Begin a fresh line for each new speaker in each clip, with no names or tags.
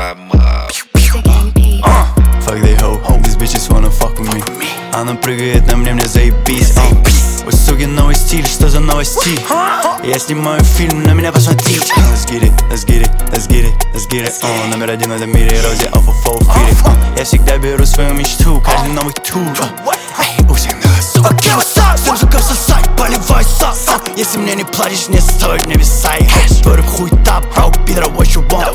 Fuck they hoe, these bitches wanna fuck with me. Она прыгает на мне заебись. У суки новый стиль, что за новости? Я снимаю фильм, на меня посмотрите. Let's get it, let's get it, let's get it, let's get it. Номер один в этом мире, Рози, off of all feet. Я всегда беру свою мечту, каждый новый тур. У всех на сука. Окей, всем жукам сосай, поливай сос. Если мне не платишь, не стоит, не висай. Put up хуй тап, bro, пидора, what you want?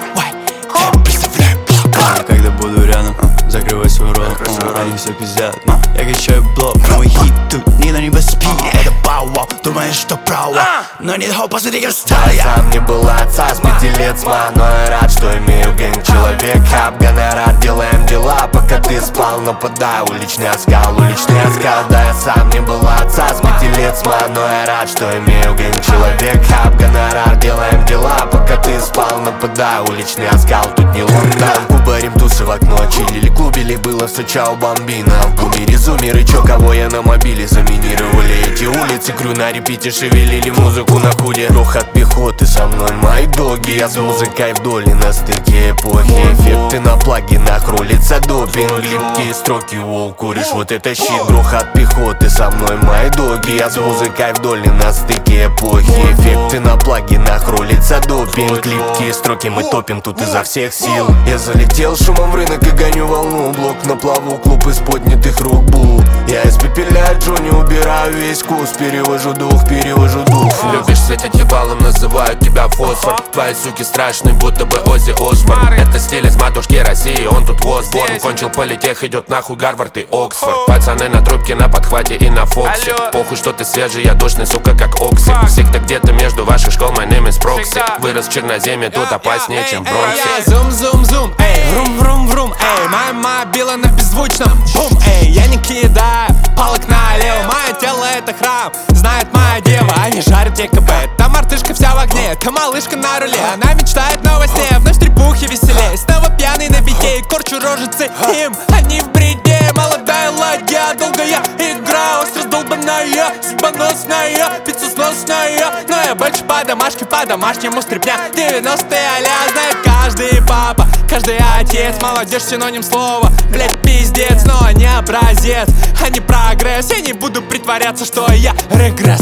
Я представляю блок. Когда буду рядом, закрывай свой рот. Они все пиздят, я качаю блок. Мой хит тут, никто не поспит. Это бау-вау, думаешь, что право. Но нет хоп, посмотри, как стал я.
Сам не был отца с 5 лет, но я рад, что имею гэнг. Человек, хаб, гонорар, делаем дела, пока ты спал. Нападаю, уличный оскал, уличный оскал. Да, я сам не был отца с 5 лет, но я рад, что имею гэнг. Человек, хаб, гонорар, делаем дела, пока ты спал. Нападаю, уличный оскал, тут не Лондон. Кубарим тусы в окно, чилили, клубили, было все чао бомбина. В бумере зумеры, чё, кого я на мобиле заминировали эти улицы. Крю на репите, шевелили музыку на худе. Грохот пехоты со мной, мои доги. Я с музыкой вдоль и на стыке эпохи. Эффекты на плагинах, рулится допинг. Липкие строки, воу, куришь, вот это щит. Грохот пехоты со мной, мои доги. Я с музыкой вдоль и на стыке эпохи. Эффекты на плагинах, рулится допинг. Липкие строки, мы топим тут изо всех сил. Я залетел шумом в рынок и гоню волну. Блок на плаву, клуб из поднятых рук бу. Я испепеляю Джонни, убираю весь вкус. Перевожу дух, перевожу дух.
Любишь светить ебалом, называют тебя фосфор. Твои суки страшные, будто бы Оззи Осборн. Это стиль из матушки России, он тут возборн. Кончил политех, идет нахуй Гарвард и Оксфорд. Пацаны на трубке, на подхвате и на фоксе. Похуй, что ты свежий, я душный, сука, как Окси. Всегда где-то между ваших школ, my name is Proxy. Вырос в Черноземье, тут опаснее, чем в Бронксе.
Зум-зум-зум, эй, врум-врум-врум, эй. Моя мобила на беззвучном, бум, эй. Я не кидаю палок налево, мое тело это храм, знает моя дева. Они жарят ЕКБ, та мартышка вся в огне, та малышка на руле. Она мечтает но во сне, вновь трепухи веселее. Снова пьяный на бите, корчу рожицы им. Они в бреде, молодая ладья. Долго я играю, раздолбанная, судьбоносная, пиццесносная. Но я больше по домашнему стряпня. 90-е а-ля знает каждый папа, каждый отец. Молодежь синоним слова, блять, пиздец. Но не образец, а не прогресс. Я не буду притворяться, что я регресс.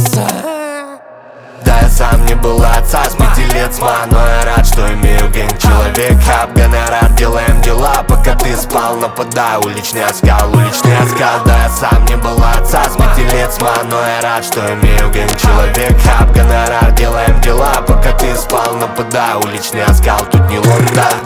Да, я сам не был отца с 5 лет, но я рад, что имею гэнг. Человек, хаб, гонорар, делаем дела, пока ты спал. Нападаю, уличный оскал, уличный оскал. Да, я сам не был отца с 5 лет, но я рад, что имею гэнг. Человек, хаб, гонорар, делаем дела, пока ты спал. Нападаю, уличный оскал, тут не Лондон.